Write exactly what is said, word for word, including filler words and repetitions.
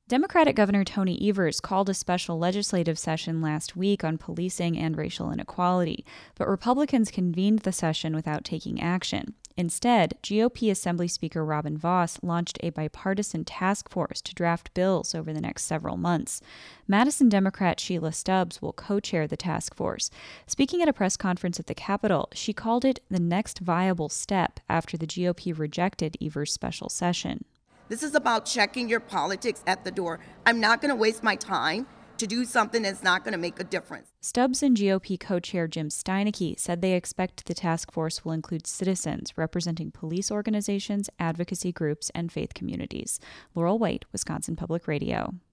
Democratic Governor Tony Evers called a special legislative session last week on policing and racial inequality, but Republicans convened the session without taking action. Instead, G O P Assembly Speaker Robin Vos launched a bipartisan task force to draft bills over the next several months. Madison Democrat Sheila Stubbs will co-chair the task force. Speaking at a press conference at the Capitol, she called it the next viable step after the G O P rejected Evers' special session. This is about checking your politics at the door. I'm not going to waste my time to do something that's not going to make a difference. Stubbs and G O P co-chair Jim Steineke said they expect the task force will include citizens representing police organizations, advocacy groups, and faith communities. Laurel White, Wisconsin Public Radio.